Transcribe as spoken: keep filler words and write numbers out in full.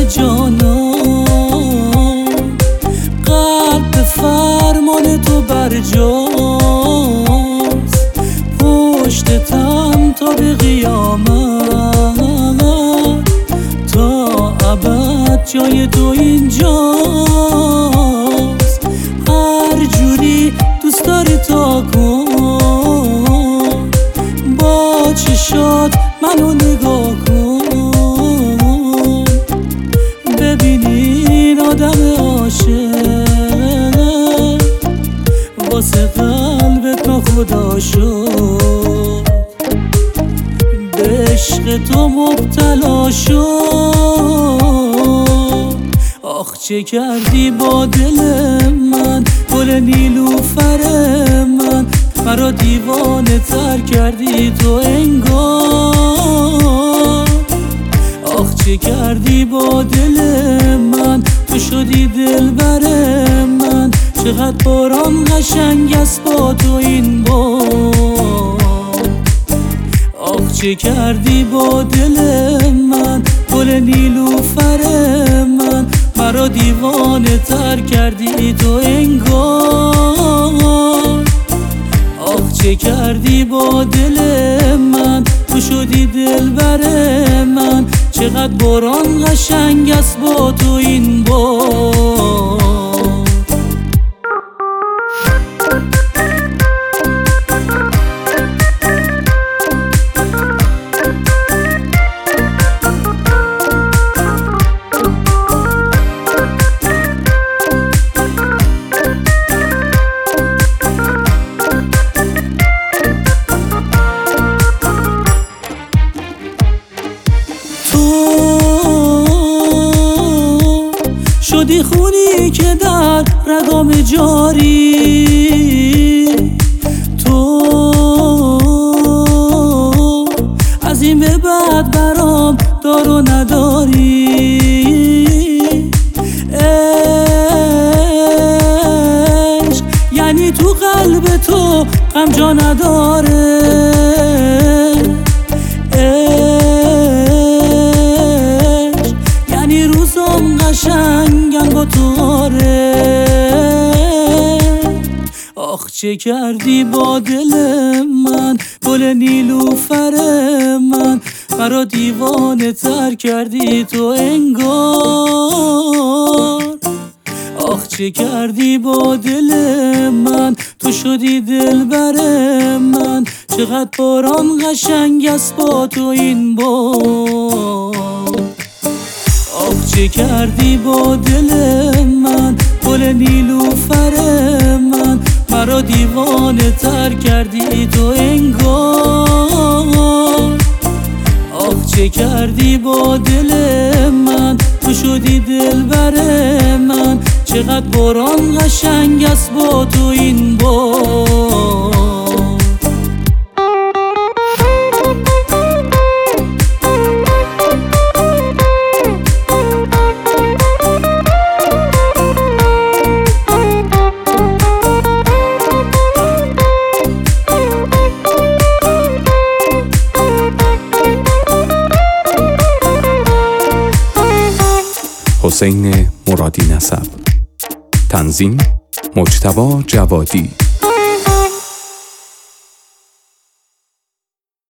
جانان، قلب به فرمان تو برجاست، پشتتم تا به قیامت، تا ابد جای تو اینجاست. هر جوری دوست داری تا کن، با چشات منو نگاه کن، ببینین آدم عاشق واسه قلبت ناخدا شد، به عشق تو مبتلا شد. آخ چه کردی با دل من، گل نیلوفر من، مرا دیوانه تر کردی تو انگار. آخ چه کردی با دل من، تو شدی دلبر من، چقدر باران قشنگ است با تو این بار. آخ چه کردی با دل من، گل نیلوفر من، مرا دیوانه تر کردی تو انگار. آخ چه کردی با دل من، تو شدی دلبر من، چقدر باران قشنگ است با تو این بار. شدی خونی که در رگام جاری، تو از این به بعد برام دار و نداری. عشق یعنی تو قلب تو غم جا نداره، قشنگن با تو آره. آخ چه کردی با دل من، گل نیلوفر من، مرا دیوانه تر کردی تو انگار. آخ چه کردی با دل من، تو شدی دلبر من، چقدر باران قشنگ است با تو این بار. آخ چه کردی با دل من، گل نیلوفر من، مرا دیوانه تر کردی تو انگار. آخ چه کردی با دل من، تو شدی دلبر من، چقدر باران قشنگ است با تو این بار. حسین مرادی نسب، تنظیم مجتبی جوادی.